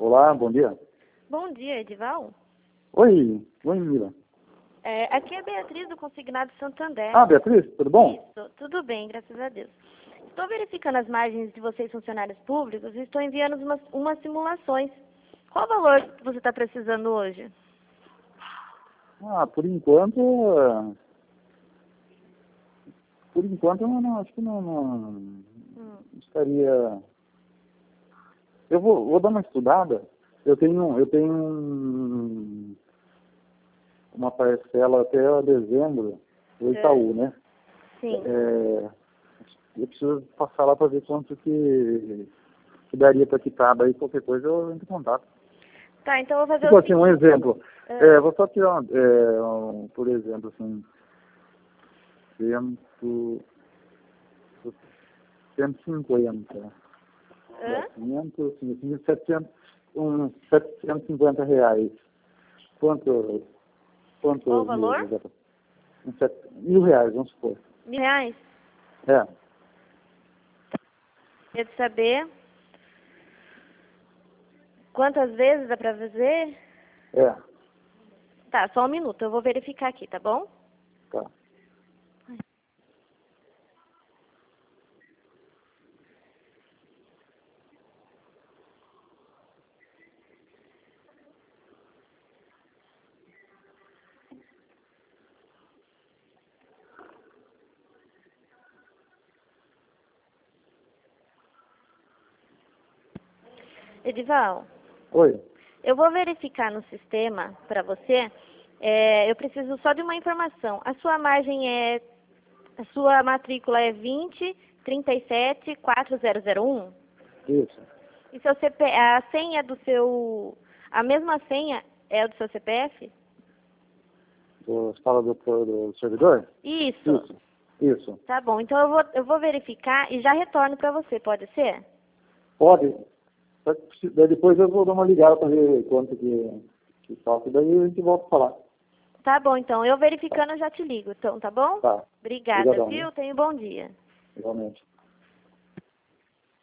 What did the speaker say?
Olá, bom dia. Bom dia, Edival. Oi, Mila. Aqui é Beatriz do Consignado Santander. Ah, Beatriz, tudo bom? Isso, tudo bem, graças a Deus. Estou verificando as margens de vocês, funcionários públicos, e estou enviando umas simulações. Qual o valor que você está precisando hoje? Ah, por enquanto eu não, acho que não estaria... Eu vou dar uma estudada. Eu tenho uma parcela até dezembro do Itaú, né? Sim. Eu preciso passar lá para ver quanto que daria para quitar. Daí qualquer coisa eu entro em contato. Tá, então eu vou fazer Tipo o assim, um seguinte. exemplo. Vou só tirar, por exemplo, assim, 150. Hã? 500, 700, uns R$ 750. Quanto Qual o valor? meses? Uns R$ 1.000, vamos supor. R$ 1.000? É, Queria saber quantas vezes dá para fazer? é, Tá, só um minuto, eu vou verificar aqui, tá bom? tá. Edival, Oi, eu vou verificar no sistema para você. Eu preciso só de uma informação. A sua a sua matrícula é 20 37 4001? isso. E a senha a mesma senha é a do seu CPF? Você fala do servidor? Isso. Isso. Tá bom, então eu vou verificar e já retorno para você, pode ser? Pode. Daí depois eu vou dar uma ligada para ver quanto que falta, daí a gente volta a falar. Tá bom, então. Eu verificando eu já te ligo, então, tá bom? Tá. Obrigada, Obrigadão, viu? viu? Tenha um bom dia. Igualmente.